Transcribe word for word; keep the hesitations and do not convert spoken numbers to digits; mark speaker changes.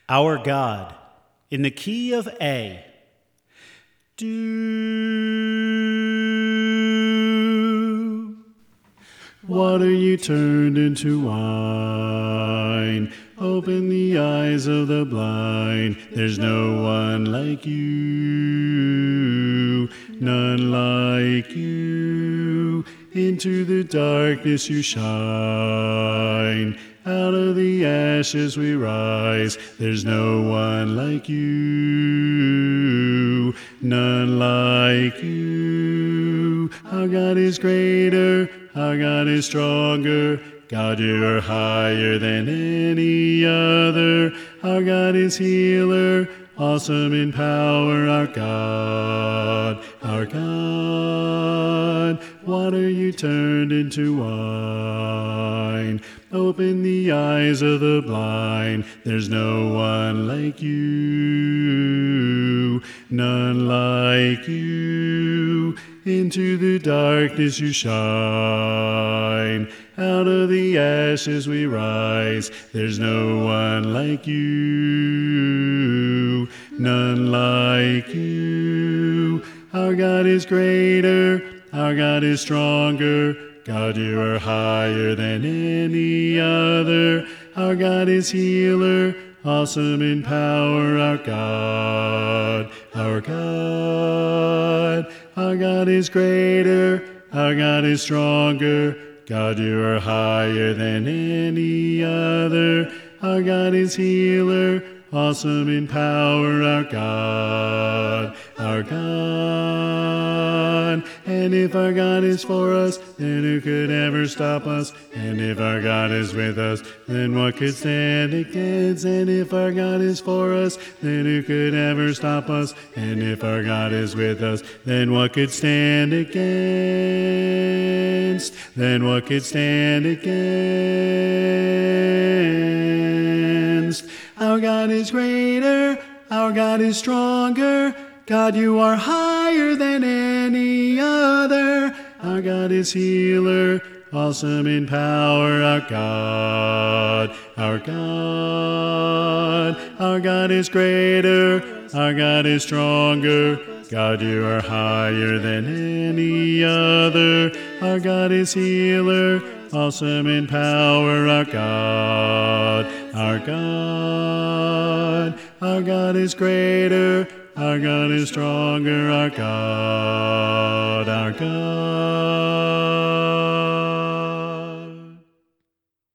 Speaker 1: Our God, in the key of A. Do. Water you turned into wine. Open the eyes of the blind. There's no one like you, none like you. Into the darkness you shine. Out of the ashes we rise. There's no one like you, none like you. Our God is greater, our God is stronger. God, you are higher than any other. Our God is healer, awesome in power. Our God, our God. Water you turned into wine. Open the eyes of the blind. There's no one like you, none like you. Into the darkness you shine. Out of the ashes we rise. There's no one like you, none like you. Our God is greater, our God is stronger. God, you are higher than any other. Our God is healer, awesome in power. Our God, our God. Our God is greater, our God is stronger. God, you are higher than any other. Our God is healer, awesome in power. Our God, our God. And if our God is for us, then who could ever stop us? And if our God is with us, then what could stand against? And if our God is for us, then who could ever stop us? And if our God is with us, then what could stand against? Then what could stand against? Our God is greater, our God is stronger. God, you are higher than any other. Our God is healer, awesome in power. Our God, our God. Our God is greater, our God is stronger. God, you are higher than any other. Our God is healer, awesome in power. Our God, our God. Our God is greater, our God is stronger. Our God, our God.